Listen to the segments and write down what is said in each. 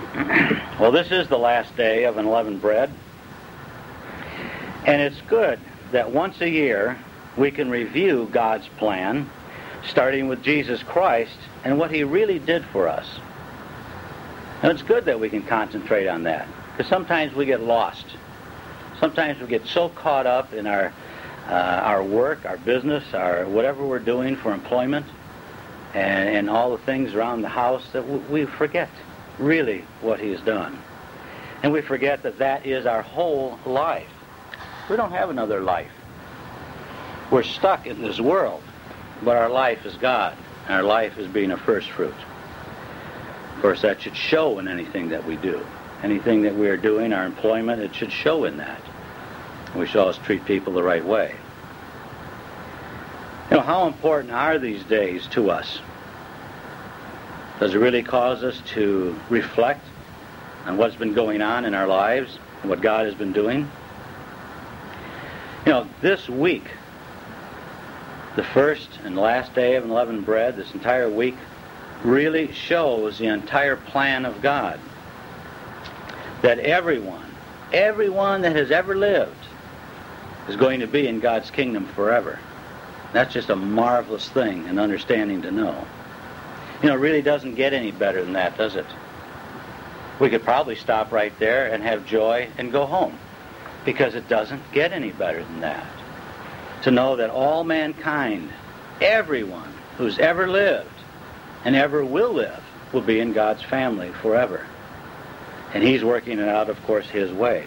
Well, this is the last day of unleavened bread, and it's good that once a year we can review God's plan, starting with Jesus Christ and what He really did for us. And it's good that we can concentrate on that, because sometimes we get lost. Sometimes we get so caught up in our work, our business, our whatever we're doing for employment, and all the things around the house that we forget really what He has done. And we forget that that is our whole life. We don't have another life. We're stuck in this world, but our life is God, and our life is being a first fruit. Of course, that should show in anything that we do. Anything that we are doing, our employment, it should show in that. We should always treat people the right way. You know, how important are these days to us? Does it really cause us to reflect on what's been going on in our lives and what God has been doing? You know, this week, the first and last day of unleavened bread, this entire week, really shows the entire plan of God. That everyone that has ever lived is going to be in God's kingdom forever. That's just a marvelous thing and understanding to know. You know, it really doesn't get any better than that, does it? We could probably stop right there and have joy and go home, because it doesn't get any better than that. To know that all mankind, everyone who's ever lived and ever will live, will be in God's family forever. And He's working it out, of course, His way.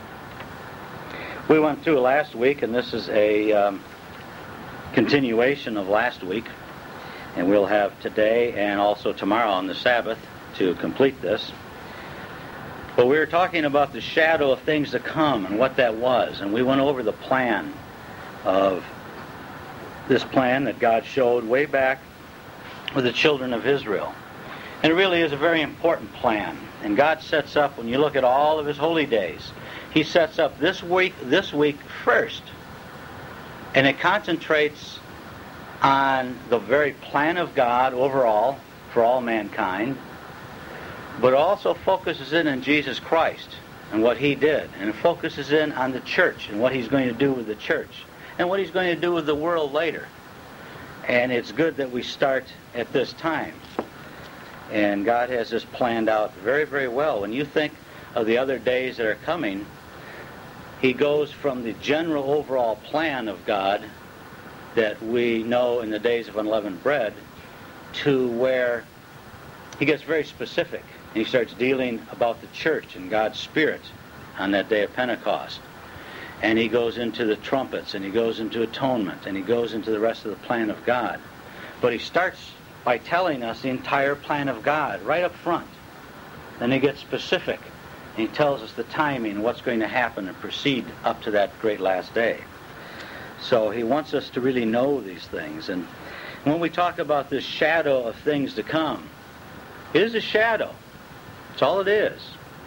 We went through last week, and this is a continuation of last week. And we'll have today and also tomorrow on the Sabbath to complete this. But we were talking about the shadow of things to come and what that was. And we went over the plan of this plan that God showed way back with the children of Israel. And it really is a very important plan. And God sets up, when you look at all of His holy days, He sets up this week first. And it concentrates on the very plan of God overall for all mankind, but also focuses in on Jesus Christ and what He did, and it focuses in on the church and what He's going to do with the church and what He's going to do with the world later. And it's good that we start at this time. And God has this planned out very, very well. When you think of the other days that are coming, He goes from the general overall plan of God that we know in the days of unleavened bread to where He gets very specific. And He starts dealing about the church and God's Spirit on that day of Pentecost. And He goes into the trumpets, and He goes into atonement, and He goes into the rest of the plan of God. But He starts by telling us the entire plan of God right up front. Then He gets specific, and He tells us the timing and what's going to happen and proceed up to that great last day. So He wants us to really know these things. And when we talk about this shadow of things to come, it is a shadow. That's all it is.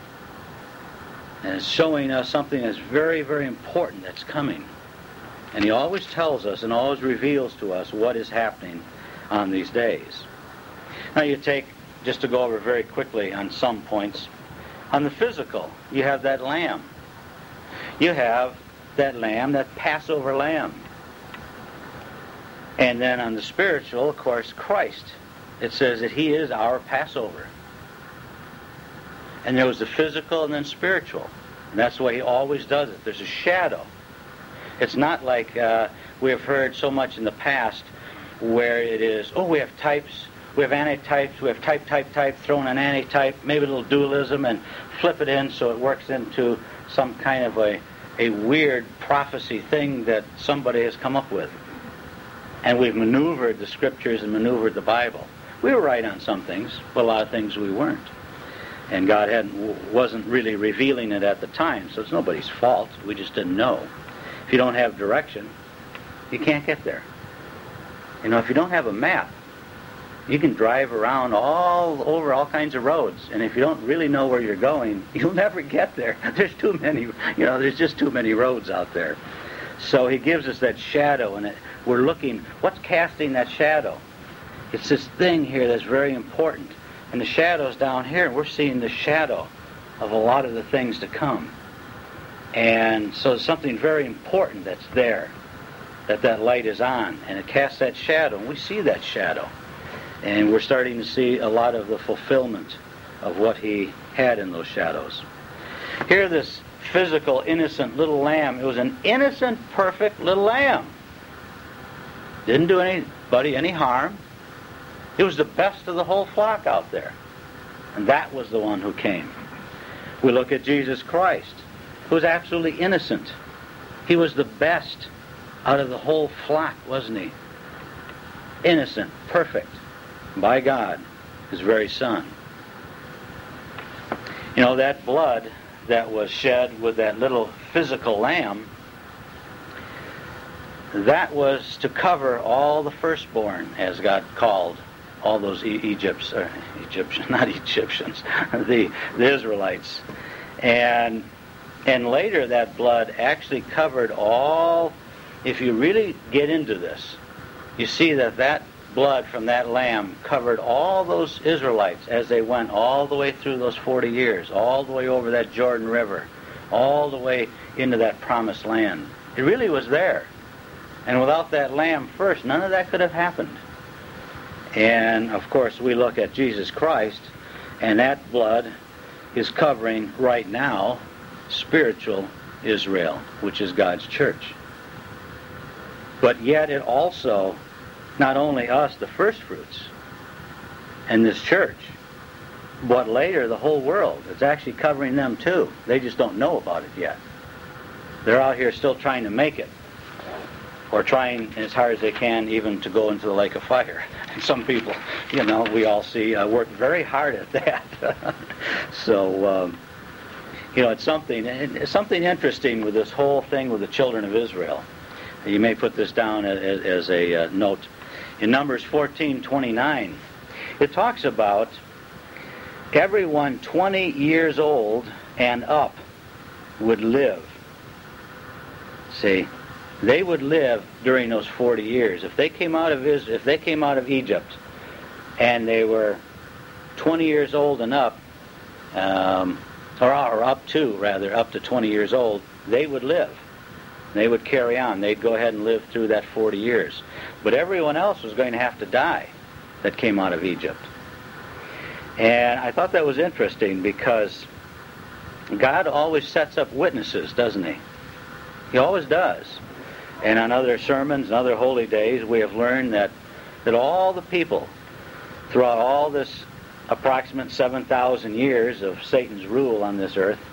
And it's showing us something that's very, very important that's coming. And He always tells us and always reveals to us what is happening on these days. Now you take, just to go over very quickly on some points, on the physical, you have that lamb. You have that lamb, that Passover lamb. And then on the spiritual, of course, Christ. It says that He is our Passover. And there was the physical and then spiritual. And that's the way He always does it. There's a shadow. It's not like we have heard so much in the past where it is, we have types, we have antitypes, we have type, throw in an antitype, maybe a little dualism, and flip it in so it works into some kind of a weird prophecy thing that somebody has come up with. And we've maneuvered the Scriptures and maneuvered the Bible. We were right on some things, but a lot of things we weren't. And God wasn't really revealing it at the time, so it's nobody's fault. We just didn't know. If you don't have direction, you can't get there. You know, if you don't have a map, you can drive around all over all kinds of roads, and if you don't really know where you're going, you'll never get there. There's too many, there's just too many roads out there. So He gives us that shadow, and we're looking, what's casting that shadow? It's this thing here that's very important. And the shadow's down here, and we're seeing the shadow of a lot of the things to come. And so it's something very important that's there, that light is on, and it casts that shadow, and we see that shadow. And we're starting to see a lot of the fulfillment of what he had in those shadows. Here, this physical, innocent little lamb, it was an innocent, perfect little lamb. Didn't do anybody any harm. It was the best of the whole flock out there. And that was the one who came. We look at Jesus Christ, who was absolutely innocent. He was the best out of the whole flock, wasn't he? Innocent, perfect, by God, his very Son. You know, that blood that was shed with that little physical lamb, that was to cover all the firstborn, as God called all those Egyptians, not Egyptians, the Israelites. And later that blood actually covered all. If you really get into this, you see that blood from that lamb covered all those Israelites as they went all the way through those 40 years, all the way over that Jordan River, all the way into that promised land. It really was there. And without that lamb first, none of that could have happened. And, of course, we look at Jesus Christ, and that blood is covering right now spiritual Israel, which is God's church. But yet it also, not only us, the first fruits, and this church, but later the whole world. It's actually covering them too. They just don't know about it yet. They're out here still trying to make it, or trying as hard as they can even to go into the lake of fire. And some people, we all see, work very hard at that. So, it's something interesting with this whole thing with the children of Israel. You may put this down as a note. In Numbers 14:29, it talks about everyone 20 years old and up would live. See, they would live during those 40 years. If they came out of Egypt, and they were 20 years old and up, or up to 20 years old, they would live. They would carry on. They'd go ahead and live through that 40 years. But everyone else was going to have to die that came out of Egypt. And I thought that was interesting because God always sets up witnesses, doesn't he? He always does. And on other sermons and other holy days, we have learned that all the people, throughout all this approximate 7,000 years of Satan's rule on this earth,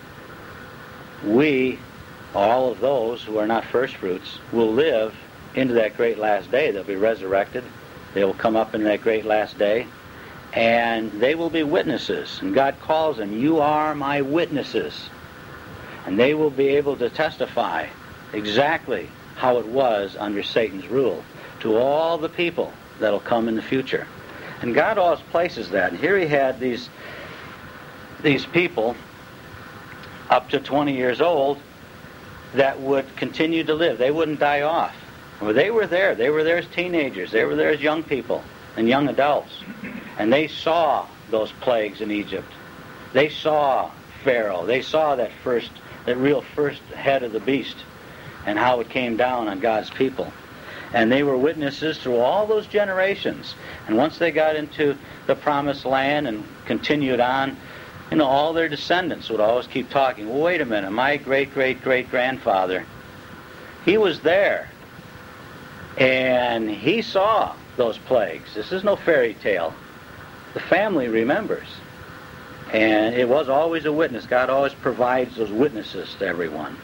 all of those who are not first fruits, will live into that great last day. They'll be resurrected. They will come up in that great last day. And they will be witnesses. And God calls them, "You are my witnesses." And they will be able to testify exactly how it was under Satan's rule to all the people that will come in the future. And God always places that. And here he had these people up to 20 years old that would continue to live. They wouldn't die off. Well, they were there. They were there as teenagers. They were there as young people and young adults. And they saw those plagues in Egypt. They saw Pharaoh. They saw that real first head of the beast and how it came down on God's people. And they were witnesses through all those generations. And once they got into the promised land and continued on, all their descendants would always keep talking, "Well, wait a minute, my great-great-great-grandfather, he was there. And he saw those plagues." This is no fairy tale. The family remembers. And it was always a witness. God always provides those witnesses to everyone.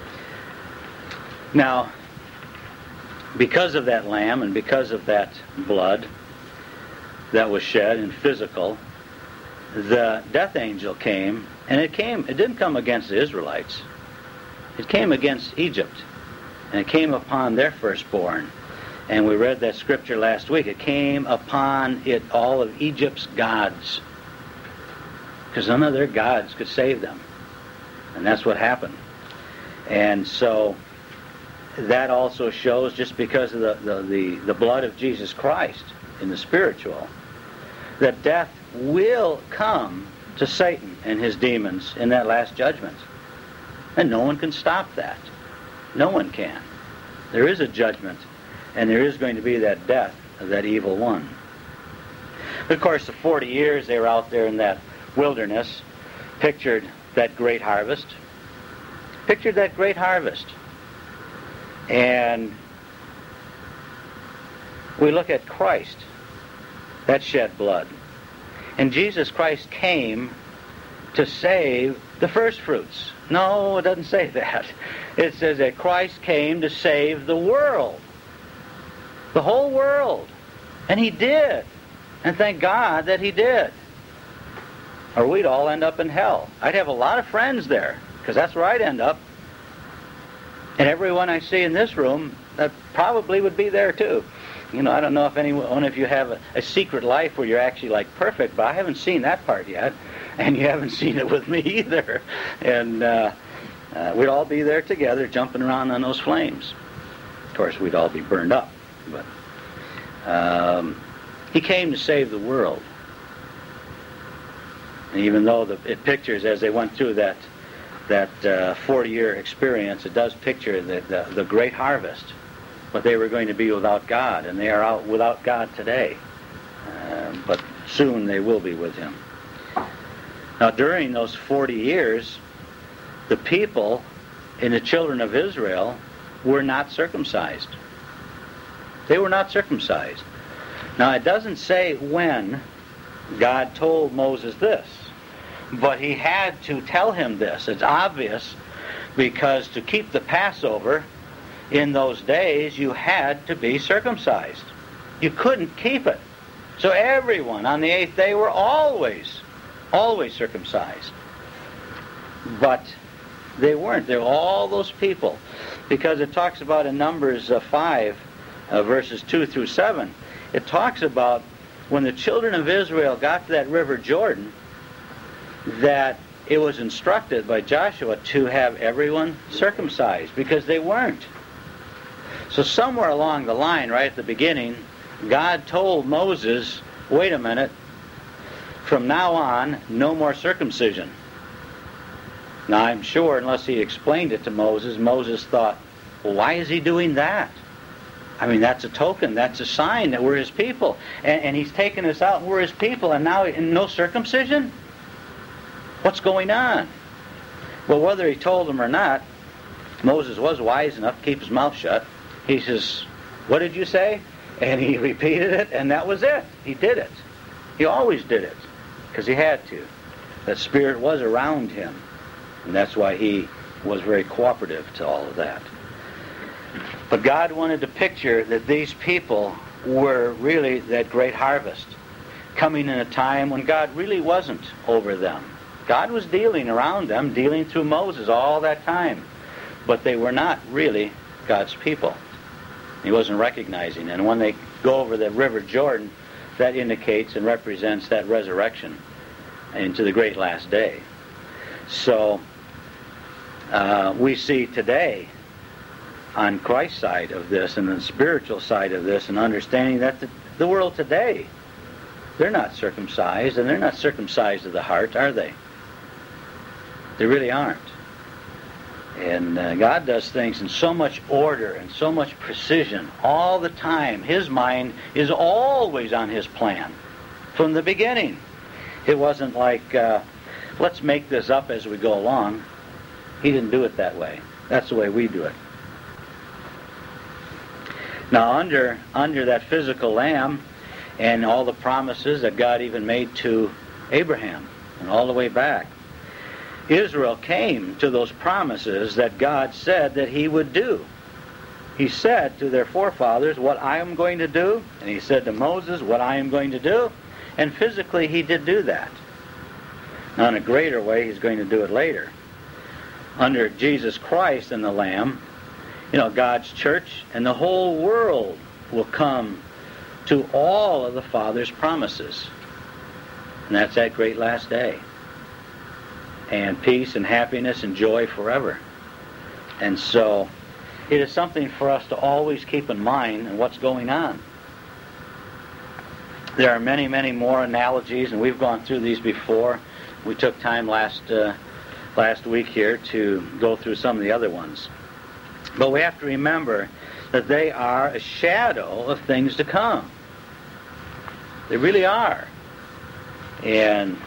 Now, because of that lamb and because of that blood that was shed and physical, the death angel came, and it didn't come against the Israelites. It came against Egypt, and it came upon their firstborn. And we read that scripture last week. It came upon all of Egypt's gods, because none of their gods could save them. And that's what happened. And so that also shows, just because of the blood of Jesus Christ in the spiritual, that death will come to Satan and his demons in that last judgment. And no one can stop that. No one can. There is a judgment, and there is going to be that death of that evil one. Of course, the 40 years they were out there in that wilderness pictured that great harvest. Pictured that great harvest. And we look at Christ, that shed blood. And Jesus Christ came to save the first fruits. No, it doesn't say that. It says that Christ came to save the world. The whole world. And he did. And thank God that he did. Or we'd all end up in hell. I'd have a lot of friends there, because that's where I'd end up. And everyone I see in this room probably would be there too. You know, I don't know if anyone of you have a secret life where you're actually like perfect, but I haven't seen that part yet. And you haven't seen it with me either. And we'd all be there together jumping around on those flames. Of course, we'd all be burned up. But he came to save the world. And even though it pictures, as they went through that 40-year experience, it does picture the great harvest. But they were going to be without God, and they are out without God today. But soon they will be with him. Now, during those 40 years, the people and the children of Israel were not circumcised. They were not circumcised. Now, it doesn't say when God told Moses this, but he had to tell him this. It's obvious, because to keep the Passover in those days, you had to be circumcised. You couldn't keep it. So everyone on the 8th day were always circumcised. But they weren't. There were all those people. Because it talks about in Numbers 5, verses 2 through 7, it talks about when the children of Israel got to that river Jordan, that it was instructed by Joshua to have everyone circumcised, because they weren't. So somewhere along the line, right at the beginning, God told Moses, wait a minute, from now on, no more circumcision. Now, I'm sure, unless he explained it to Moses, Moses thought, well, why is he doing that? I mean, that's a token, that's a sign that we're his people. And he's taken us out and we're his people, and now no circumcision? What's going on? Well, whether he told them or not, Moses was wise enough to keep his mouth shut. He says, what did you say? And he repeated it, and that was it. He did it. He always did it, because he had to. That Spirit was around him, and that's why he was very cooperative to all of that. But God wanted to picture that these people were really that great harvest, coming in a time when God really wasn't over them. God was dealing around them, dealing through Moses all that time. But they were not really God's people. He wasn't recognizing. And when they go over the river Jordan, that indicates and represents that resurrection into the great last day. So we see today on Christ's side of this and the spiritual side of this, and understanding that the world today, they're not circumcised, and they're not circumcised of the heart, are they? They really aren't. And God does things in so much order and so much precision all the time. His mind is always on his plan from the beginning. It wasn't like, let's make this up as we go along. He didn't do it that way. That's the way we do it. Now, under that physical lamb and all the promises that God even made to Abraham and all the way back, Israel came to those promises that God said that he would do. He said to their forefathers, what I am going to do, and he said to Moses, what I am going to do, and physically he did do that. Now, in a greater way, he's going to do it later. Under Jesus Christ and the Lamb, God's church and the whole world will come to all of the Father's promises. And that's that great last day. And peace and happiness and joy forever. And so it is something for us to always keep in mind and what's going on. There are many, many more analogies, and we've gone through these before. We took time last week here to go through some of the other ones. But we have to remember that they are a shadow of things to come. They really are. And,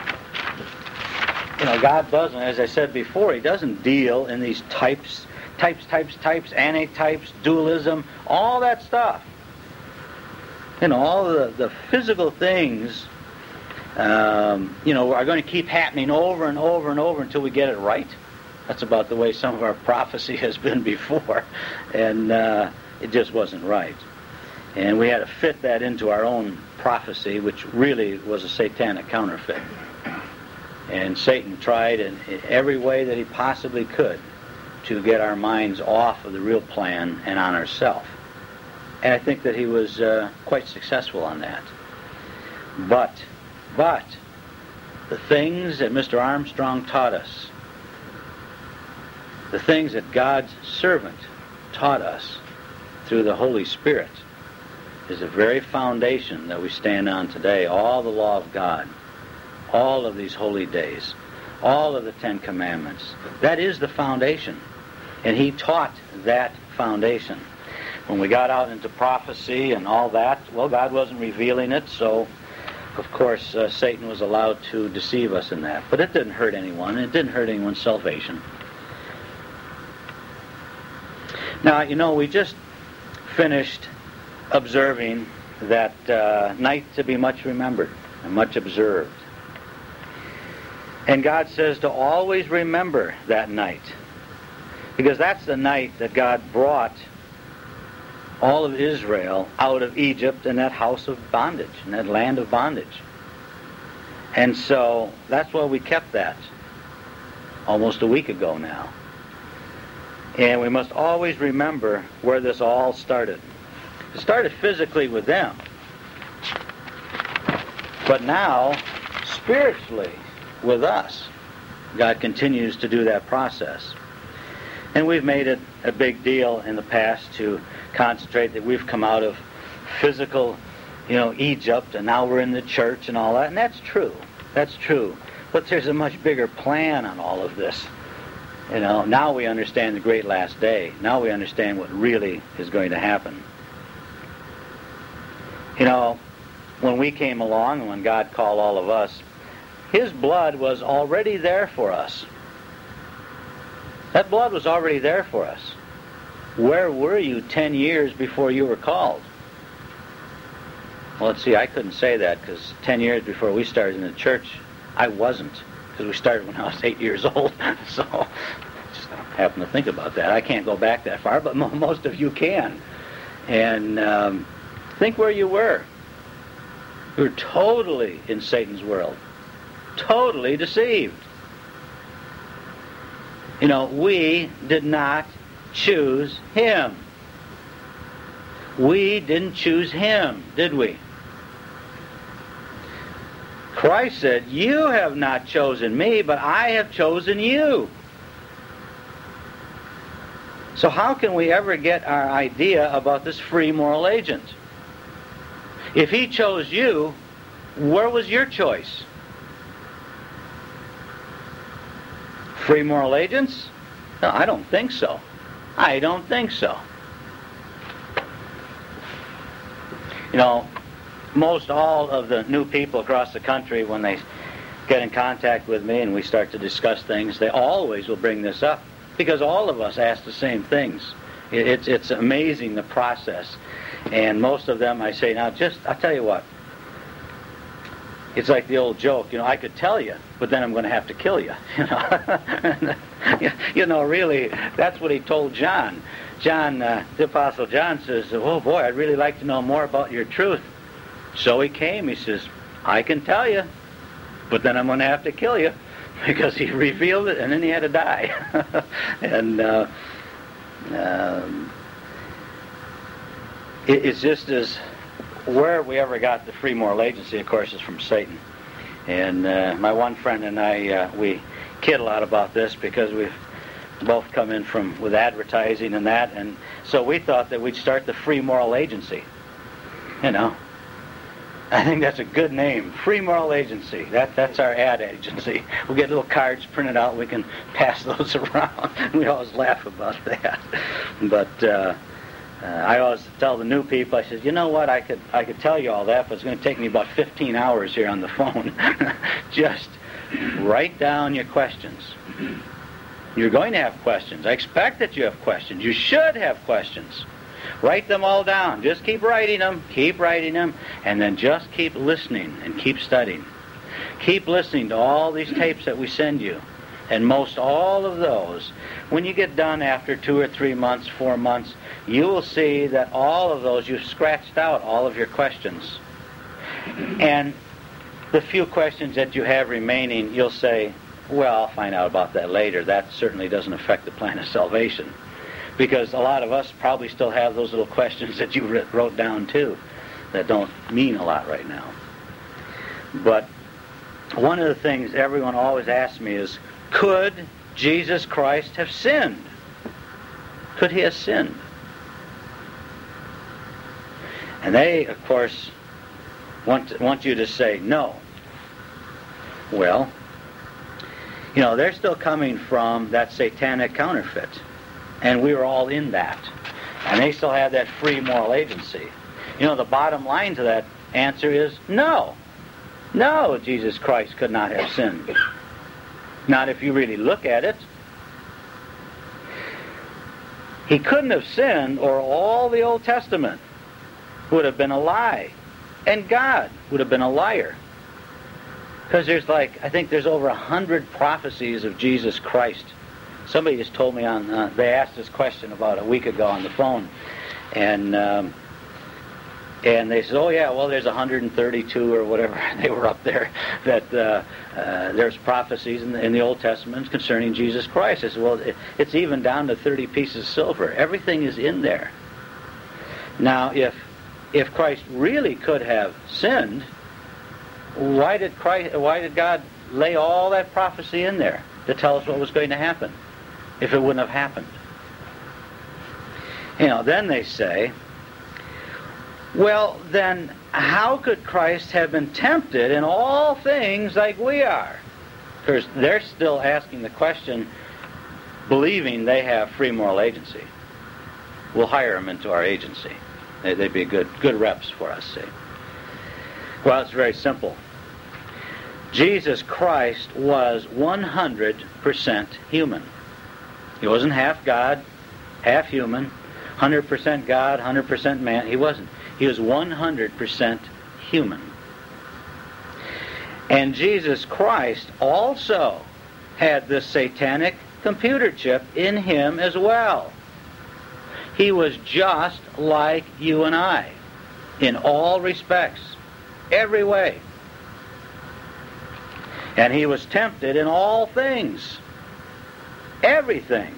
God doesn't, as I said before, He doesn't deal in these types, antitypes, dualism, all that stuff. All the physical things, are going to keep happening over and over and over until we get it right. That's about the way some of our prophecy has been before, and it just wasn't right. And we had to fit that into our own prophecy, which really was a satanic counterfeit. And Satan tried in every way that he possibly could to get our minds off of the real plan and on ourselves. And I think that he was quite successful on that. But the things that Mr. Armstrong taught us, the things that God's servant taught us through the Holy Spirit, is the very foundation that we stand on today. All the law of God, all of these holy days, all of the Ten Commandments. That is the foundation. And He taught that foundation. When we got out into prophecy and all that, well, God wasn't revealing it, so of course Satan was allowed to deceive us in that. But it didn't hurt anyone. It didn't hurt anyone's salvation. Now, we just finished observing that night to be much remembered and much observed. And God says to always remember that night, because that's the night that God brought all of Israel out of Egypt and that house of bondage, and that land of bondage. And so that's why we kept that almost a week ago now. And we must always remember where this all started. It started physically with them. But now, spiritually, with us, God continues to do that process. And we've made it a big deal in the past to concentrate that we've come out of physical, Egypt, and now we're in the church and all that. And that's true. That's true. But there's a much bigger plan on all of this. Now we understand the great last day. Now we understand what really is going to happen. When we came along and when God called all of us, His blood was already there for us. That blood was already there for us. Where were you 10 years before you were called? Well, let's see, I couldn't say that because 10 years before we started in the church, I wasn't, because we started when I was 8 years old. So just happen to think about that. I can't go back that far, but most of you can. And think where you were. You were totally in Satan's world. Totally deceived. We did not choose Him. We didn't choose Him, did we? Christ said, "You have not chosen me, but I have chosen you." So how can we ever get our idea about this free moral agent? If He chose you, where was your choice? Free moral agents? No, I don't think so. I don't think so. Most all of the new people across the country, when they get in contact with me and we start to discuss things, they always will bring this up, because all of us ask the same things. It's amazing, the process. And most of them I say, now I'll tell you what. It's like the old joke, I could tell you, but then I'm going to have to kill you. Really, that's what He told John. John, the Apostle John says, "Oh boy, I'd really like to know more about your truth." So he came, he says, "I can tell you, but then I'm going to have to kill you," because he revealed it and then he had to die. And it's just as where we ever got the free moral agency, of course, is from Satan. And my one friend and I, we kid a lot about this because we've both come in with advertising and that, and so we thought that we'd start the free moral agency. I think that's a good name. Free Moral Agency. That's our ad agency. We'll get little cards printed out. We can pass those around. We always laugh about that. But I always tell the new people, I said, you know what, I could tell you all that, but it's going to take me about 15 hours here on the phone. Just write down your questions. You're going to have questions. I expect that you have questions. You should have questions. Write them all down. Just keep writing them, and then just keep listening and keep studying. Keep listening to all these tapes that we send you. And most all of those, when you get done after 2 or 3 months, 4 months, you will see that all of those, you've scratched out all of your questions. And the few questions that you have remaining, you'll say, well, I'll find out about that later. That certainly doesn't affect the plan of salvation. Because a lot of us probably still have those little questions that you wrote down too that don't mean a lot right now. But one of the things everyone always asks me is, could Jesus Christ have sinned? Could he have sinned? And they, of course, want you to say no. Well, they're still coming from that satanic counterfeit. And we were all in that. And they still have that free moral agency. The bottom line to that answer is no. No, Jesus Christ could not have sinned. Not if you really look at it. He couldn't have sinned, or all the Old Testament would have been a lie. And God would have been a liar. Because I think there's over 100 prophecies of Jesus Christ. Somebody just told me they asked this question about a week ago on the phone, and they said, oh yeah, well there's 132 or whatever, they were up there, that there's prophecies in the Old Testament concerning Jesus Christ. I said, well, it's even down to 30 pieces of silver. Everything is in there. Now, if Christ really could have sinned, why did God lay all that prophecy in there to tell us what was going to happen? If it wouldn't have happened. Then they say, well, then how could Christ have been tempted in all things like we are? Because they're still asking the question, believing they have free moral agency. We'll hire them into our agency. They'd be good reps for us, see. Well, it's very simple. Jesus Christ was 100% human. He wasn't half God, half human, 100% God, 100% man. He wasn't. He was 100% human. And Jesus Christ also had this satanic computer chip in him as well. He was just like you and I in all respects, every way. And he was tempted in all things. Everything.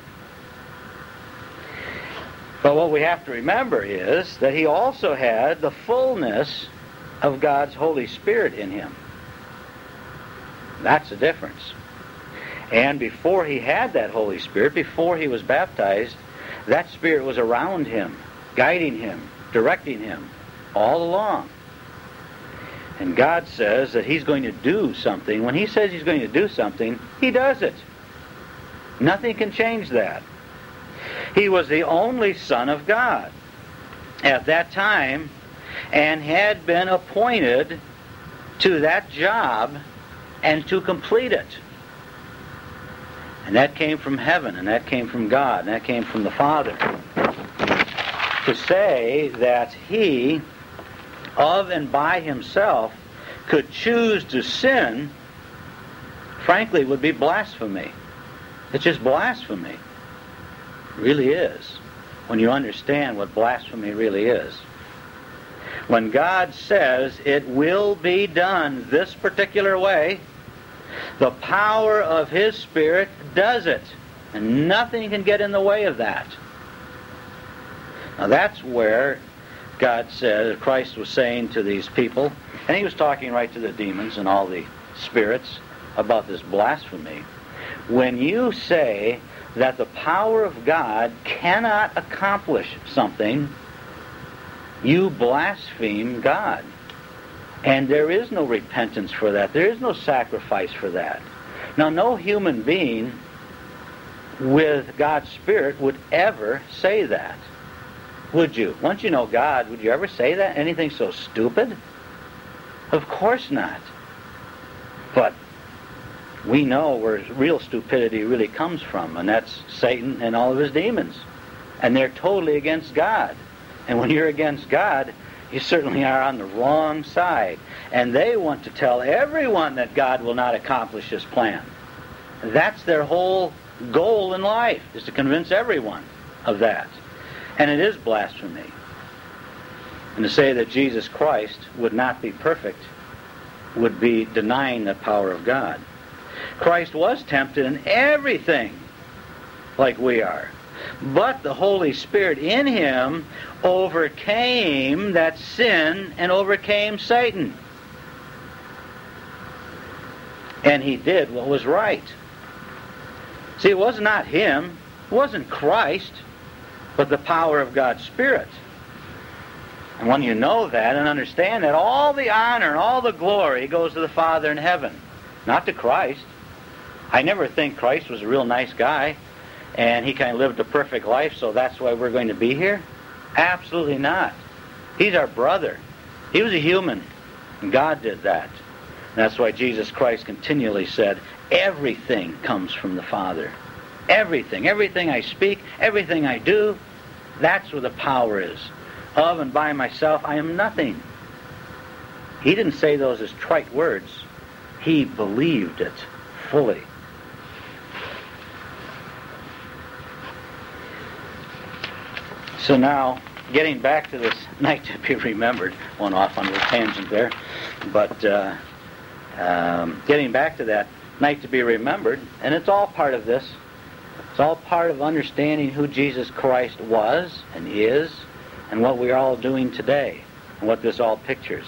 But what we have to remember is that he also had the fullness of God's Holy Spirit in him. That's the difference. And before he had that Holy Spirit, before he was baptized, that Spirit was around him, guiding him, directing him all along. And God says that he's going to do something. When he says he's going to do something, he does it. Nothing can change that. He was the only Son of God at that time and had been appointed to that job and to complete it. And that came from heaven, and that came from God, and that came from the Father. To say that he, of and by himself, could choose to sin, frankly, would be blasphemy. It's just blasphemy. It really is. When you understand what blasphemy really is. When God says it will be done this particular way, the power of his Spirit does it. And nothing can get in the way of that. Now that's where God said, Christ was saying to these people, and he was talking right to the demons and all the spirits about this blasphemy. When you say that the power of God cannot accomplish something, you blaspheme God. And there is no repentance for that. There is no sacrifice for that. Now, no human being with God's Spirit would ever say that. Would you? Once you know God, would you ever say that? Anything so stupid? Of course not. But we know where real stupidity really comes from, and that's Satan and all of his demons. And they're totally against God. And when you're against God, you certainly are on the wrong side. And they want to tell everyone that God will not accomplish His plan. That's their whole goal in life, is to convince everyone of that. And it is blasphemy. And to say that Jesus Christ would not be perfect would be denying the power of God. Christ was tempted in everything like we are. But the Holy Spirit in Him overcame that sin and overcame Satan. And He did what was right. See, it was not Him, it wasn't Christ, but the power of God's Spirit. And when you know that and understand that, all the honor and all the glory goes to the Father in heaven, not to Christ. I never think Christ was a real nice guy and He kind of lived a perfect life, so that's why we're going to be here. Absolutely not. He's our brother. He was a human, and God did that. And that's why Jesus Christ continually said, everything comes from the Father. Everything. Everything I speak, everything I do, that's where the power is. Of and by myself, I am nothing. He didn't say those as trite words. He believed it fully. So now, getting back to this night to be remembered, went off on a little tangent there, but getting back to that night to be remembered, and it's all part of this. It's all part of understanding who Jesus Christ was and is, and what we're all doing today, and what this all pictures.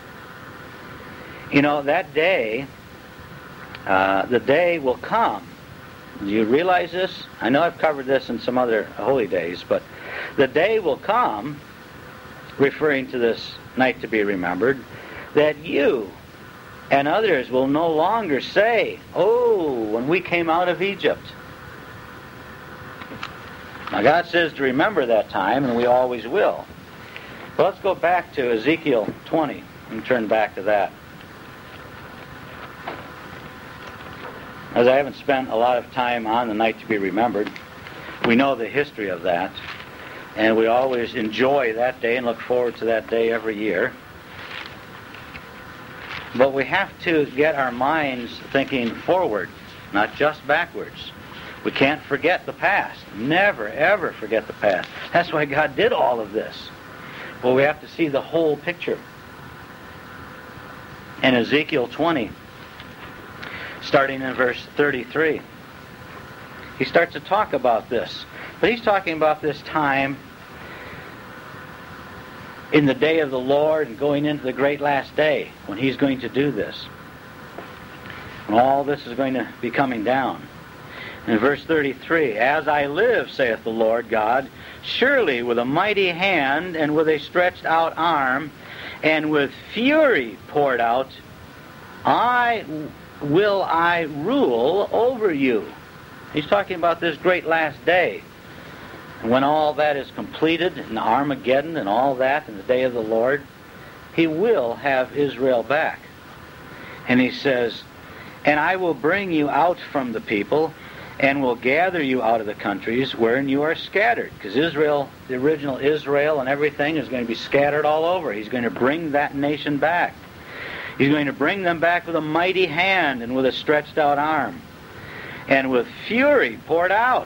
You know, that day, the day will come. Do you realize this? I know I've covered this in some other holy days, but the day will come, referring to this night to be remembered, that you and others will no longer say, "Oh, when we came out of Egypt." Now God says to remember that time, and we always will. But let's go back to Ezekiel 20 and turn back to that. As I haven't spent a lot of time on the night to be remembered, we know the history of that, and we always enjoy that day and look forward to that day every year. But we have to get our minds thinking forward, not just backwards. We can't forget the past. Never, ever forget the past. That's why God did all of this. But we have to see the whole picture. In Ezekiel 20, starting in verse 33, he starts to talk about this. But he's talking about this time in the day of the Lord and going into the great last day when He's going to do this. And all this is going to be coming down. In verse 33, "As I live, saith the Lord God, surely with a mighty hand and with a stretched out arm and with fury poured out, I rule over you." He's talking about this great last day. And when all that is completed, in Armageddon and all that, in the day of the Lord, He will have Israel back. And He says, "And I will bring you out from the people, and will gather you out of the countries wherein you are scattered." Because Israel, the original Israel and everything, is going to be scattered all over. He's going to bring that nation back. He's going to bring them back with a mighty hand and with a stretched out arm, and with fury poured out.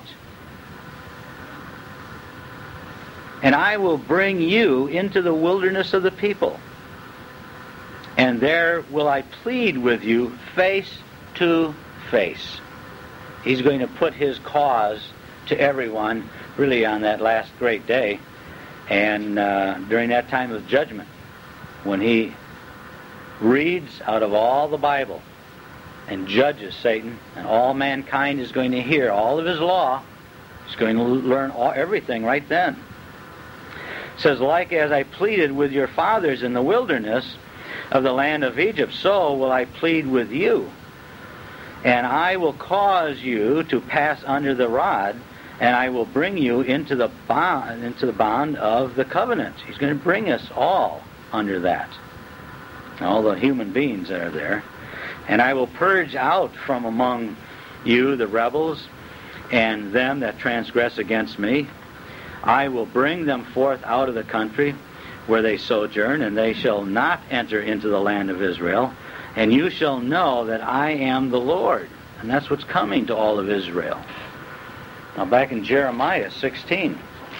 "And I will bring you into the wilderness of the people, and there will I plead with you face to face." He's going to put His cause to everyone, really on that last great day, and during that time of judgment, when He reads out of all the Bible and judges Satan, and all mankind is going to hear all of His law. He's going to learn everything right then. It says, "Like as I pleaded with your fathers in the wilderness, of the land of Egypt, so will I plead with you. And I will cause you to pass under the rod, and I will bring you into the bond of the covenant. He's going to bring us all under that, all the human beings that are there. And I will purge out from among you the rebels and them that transgress against me. I will bring them forth out of the country where they sojourn, and they shall not enter into the land of Israel. And you shall know that I am the Lord. And that's what's coming to all of Israel. Now back in Jeremiah 16.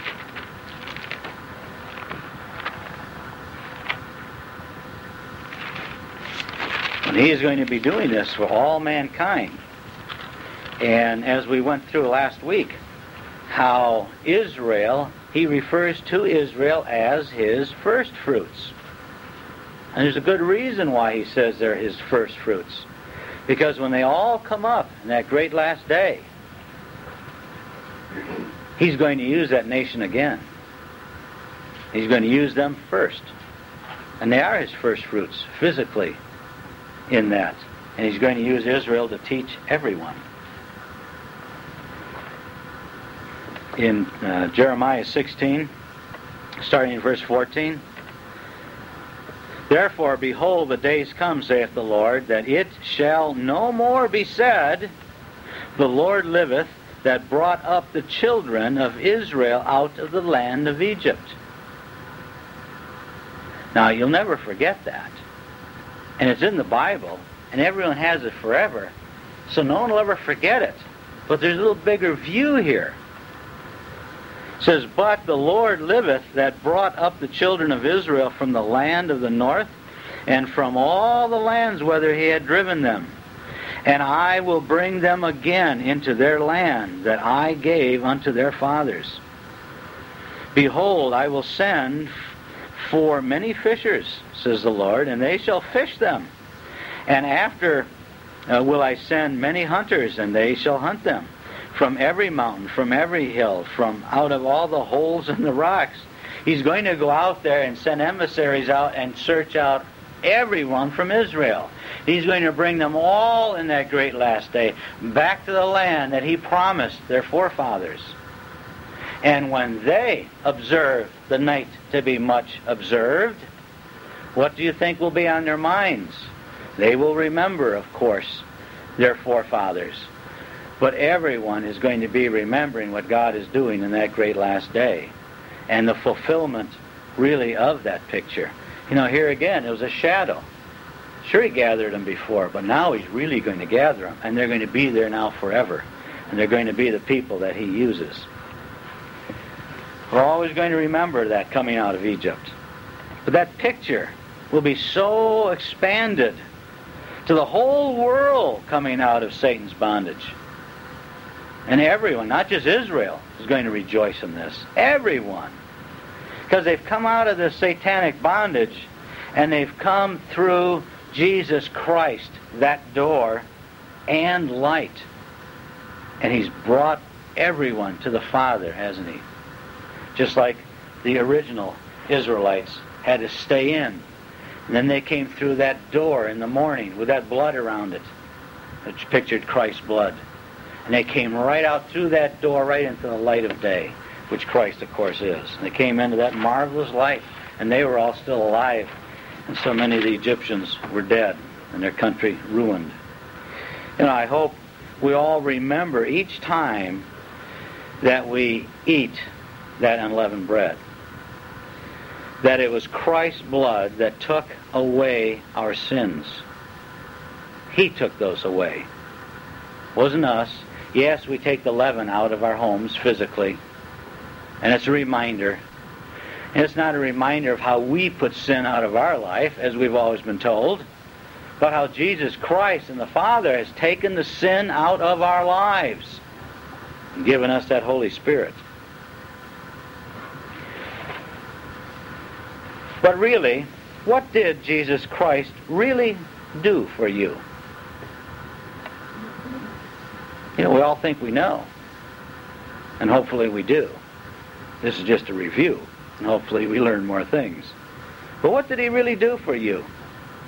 And he is going to be doing this for all mankind. And as we went through last week, how Israel, he refers to Israel as his first fruits. And there's a good reason why he says they're his first fruits. Because when they all come up in that great last day, he's going to use that nation again. He's going to use them first. And they are his first fruits, physically, in that. And he's going to use Israel to teach everyone. In Jeremiah 16, starting in verse 14, Therefore, behold, the days come, saith the Lord, that it shall no more be said, The Lord liveth, that brought up the children of Israel out of the land of Egypt. Now, you'll never forget that. And it's in the Bible, and everyone has it forever, so no one will ever forget it. But there's a little bigger view here. It says, But the Lord liveth, that brought up the children of Israel from the land of the north, and from all the lands whither he had driven them. And I will bring them again into their land that I gave unto their fathers. Behold, I will send for many fishers, says the Lord, and they shall fish them. And after will I send many hunters, and they shall hunt them. From every mountain, from every hill, from out of all the holes in the rocks. He's going to go out there and send emissaries out and search out everyone from Israel. He's going to bring them all in that great last day back to the land that he promised their forefathers. And when they observe the night to be much observed, what do you think will be on their minds? They will remember, of course, their forefathers. But everyone is going to be remembering what God is doing in that great last day. And the fulfillment, really, of that picture. You know, here again, it was a shadow. Sure, he gathered them before, but now he's really going to gather them. And they're going to be there now forever. And they're going to be the people that he uses. We're always going to remember that coming out of Egypt. But that picture will be so expanded to the whole world coming out of Satan's bondage. And everyone, not just Israel, is going to rejoice in this. Everyone. Because they've come out of the satanic bondage, and they've come through Jesus Christ, that door, and light. And he's brought everyone to the Father, hasn't he? Just like the original Israelites had to stay in. And then they came through that door in the morning with that blood around it, which pictured Christ's blood. And they came right out through that door, right into the light of day, which Christ, of course, is. And they came into that marvelous light, and they were all still alive. And so many of the Egyptians were dead, and their country ruined. You know, I hope we all remember each time that we eat that unleavened bread, that it was Christ's blood that took away our sins. He took those away. It wasn't us. Yes, we take the leaven out of our homes physically, and it's a reminder. And it's not a reminder of how we put sin out of our life, as we've always been told, but how Jesus Christ and the Father has taken the sin out of our lives and given us that Holy Spirit. But really, what did Jesus Christ really do for you? You know, we all think we know. And hopefully we do. This is just a review. And hopefully we learn more things. But what did he really do for you?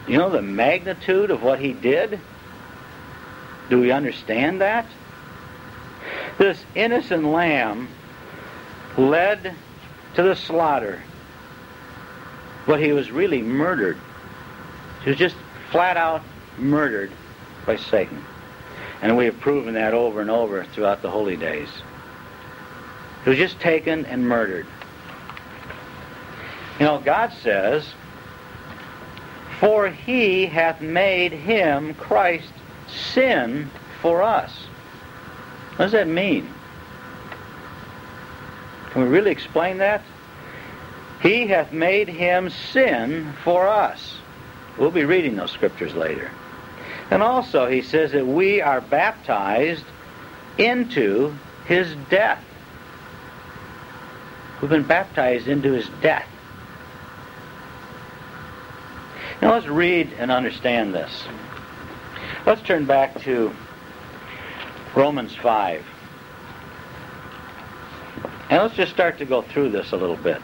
You know the magnitude of what he did? Do we understand that? This innocent lamb led to the slaughter, but he was really murdered. He was just flat out murdered by Satan. And we have proven that over and over throughout the holy days. He was just taken and murdered. You know, God says, "For he hath made him, Christ, sin for us." What does that mean? Can we really explain that? He hath made him sin for us. We'll be reading those scriptures later. And also he says that we are baptized into his death. We've been baptized into his death. Now let's read and understand this. Let's turn back to Romans 5. And let's just start to go through this a little bit,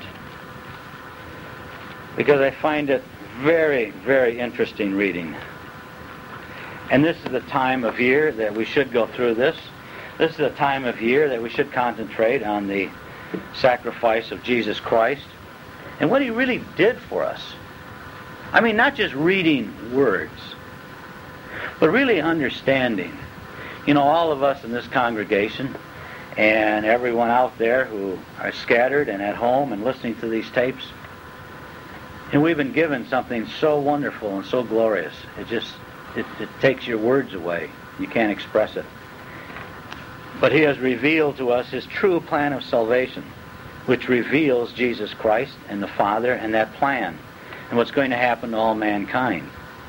because I find it very, very interesting reading. And this is the time of year that we should go through this. This is the time of year that we should concentrate on the sacrifice of Jesus Christ and what he really did for us. I mean, not just reading words, but really understanding. You know, all of us in this congregation and everyone out there who are scattered and at home and listening to these tapes, and we've been given something so wonderful and so glorious. It takes your words away. You can't express it. But he has revealed to us his true plan of salvation, which reveals Jesus Christ and the Father and that plan and what's going to happen to all mankind.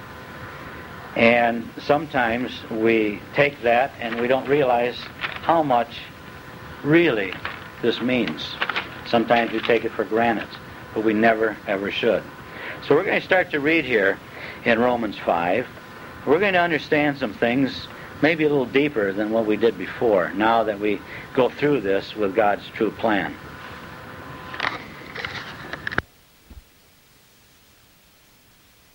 And sometimes we take that and we don't realize how much really this means. Sometimes we take it for granted, but we never, ever should. So we're going to start to read here in Romans 5. We're going to understand some things maybe a little deeper than what we did before, now that we go through this with God's true plan.